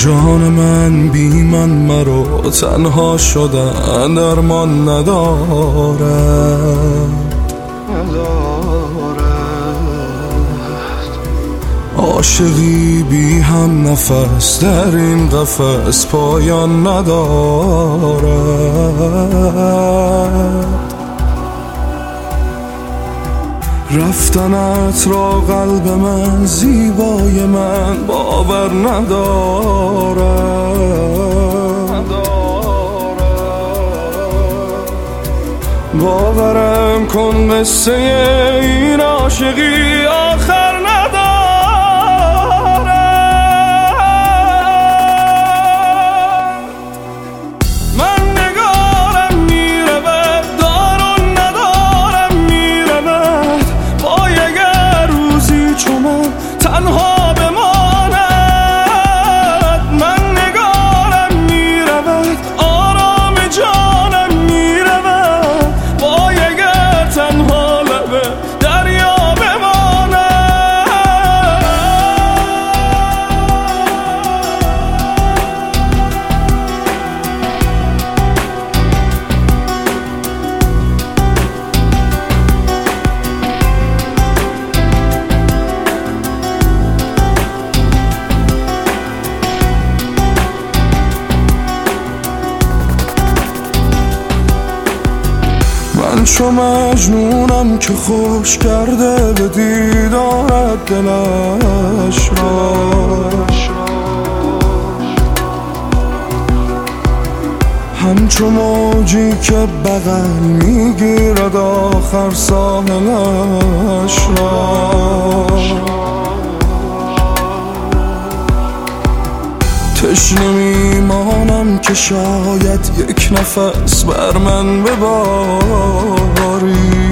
جان من بی من مرا تنها شدن درمان ندارد. عاشقی بی هم نفس در این قفس پایان ندارد. رفتنت را قلب من زیبای من باور ندارد. باورم کن قصه این عاشقی آخر ندارد. من نگارم میرود دارون ندارم میرود، وای اگر روزی چو من تنها بماند. من نگارم میرود آرام جانم میرود، وای اگر تنها لب دریا بماند. من چو مجنونم که خوش کرده به دیدارت دلش را. همچو موجی که بغل میگیرد آخر ساحلش را. تشنه میمانم که شاید یک نفس بر من بباری.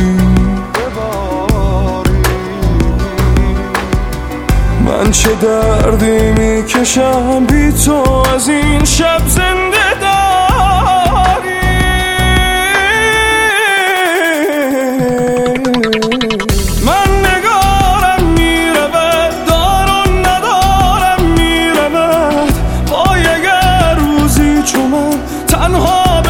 من چه دردی میکشم بی تو از این شب زنده داری. من نگارم میرود دارون ندارم میرود، وای اگر روزی چو من تنها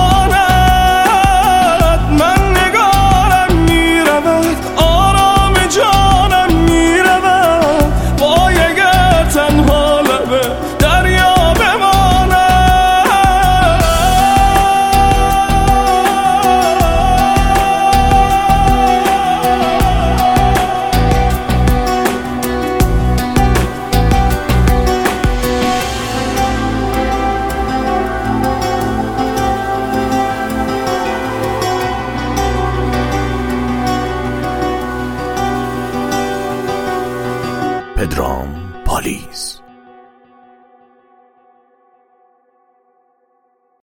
بماند. من نگارم میرود آرام جانم میرود، وای اگر تنها لب دریا بماند. پدرام پالیز.